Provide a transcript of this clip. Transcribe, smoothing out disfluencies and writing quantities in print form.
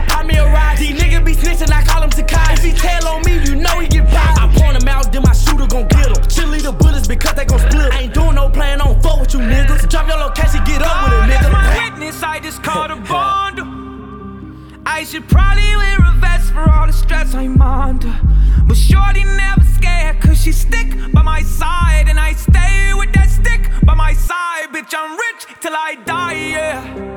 I pop me a ride. These niggas be snitching, I call him Takai. If he tell on me, you know he get popped. I point him out, then my shooter gon' get him. Cheerleader bullets because they gon' split. I ain't doing no plan, I don't fuck with you niggas. Drop your location, get up with it, nigga. That's my witness, I just called a bond. I should probably wear a vest for all the stress I'm under. But shorty never scared, cause she stick by my side. And I stay with that stick by my side. Bitch, I'm rich till I die, yeah.